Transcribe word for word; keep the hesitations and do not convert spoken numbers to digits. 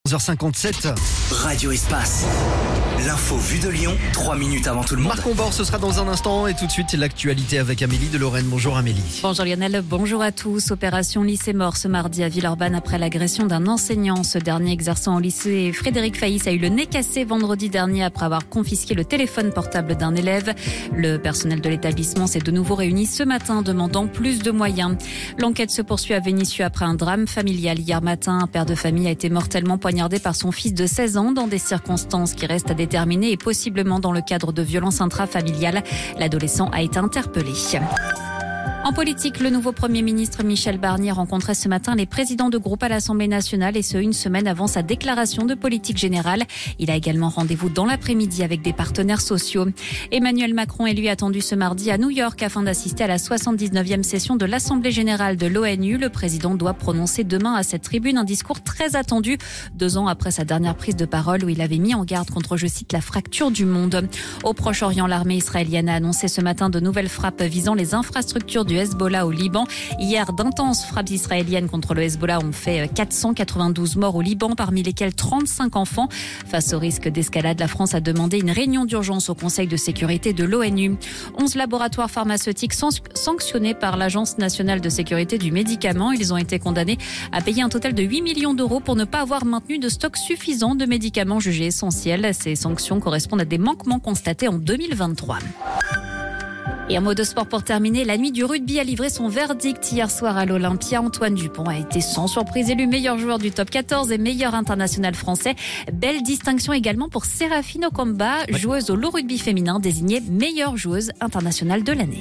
onze heures cinquante-sept. Radio Espace. L'info vue de Lyon, trois minutes avant tout le monde. Marc Combord, ce sera dans un instant et tout de suite l'actualité avec Amélie de Lorraine. Bonjour Amélie. Bonjour Lionel, bonjour à tous. Opération lycée mort ce mardi à Villeurbanne après l'agression d'un enseignant. Ce dernier exerçant au lycée Frédéric Faïs a eu le nez cassé vendredi dernier après avoir confisqué le téléphone portable d'un élève. Le personnel de l'établissement s'est de nouveau réuni ce matin demandant plus de moyens. L'enquête se poursuit à Vénissieux après un drame familial. Hier matin, un père de famille a été mortellement poignardé par son fils de seize ans dans des circonstances qui restent à déterminer et possiblement dans le cadre de violences intrafamiliales. L'adolescent a été interpellé. En politique, le nouveau Premier ministre Michel Barnier rencontrait ce matin les présidents de groupe à l'Assemblée nationale et ce, une semaine avant sa déclaration de politique générale. Il a également rendez-vous dans l'après-midi avec des partenaires sociaux. Emmanuel Macron est lui attendu ce mardi à New York afin d'assister à la soixante-dix-neuvième session de l'Assemblée générale de l'ONU. Le président doit prononcer demain à cette tribune un discours très attendu, deux ans après sa dernière prise de parole où il avait mis en garde contre, je cite, la fracture du monde. Au Proche-Orient, l'armée israélienne a annoncé ce matin de nouvelles frappes visant les infrastructures du Hezbollah au Liban. Hier, d'intenses frappes israéliennes contre le Hezbollah ont fait quatre cent quatre-vingt-douze morts au Liban, parmi lesquels trente-cinq enfants. Face au risque d'escalade, la France a demandé une réunion d'urgence au Conseil de sécurité de l'ONU. onze laboratoires pharmaceutiques sanctionnés par l'Agence nationale de sécurité du médicament. Ils ont été condamnés à payer un total de huit millions d'euros pour ne pas avoir maintenu de stock suffisant de médicaments jugés essentiels. Ces sanctions correspondent à des manquements constatés en deux mille vingt-trois. Et en mode sport pour terminer, la nuit du rugby a livré son verdict hier soir à l'Olympia. Antoine Dupont a été sans surprise élu meilleur joueur du top quatorze et meilleur international français. Belle distinction également pour Séraphine Okomba, joueuse au low rugby féminin, désignée meilleure joueuse internationale de l'année.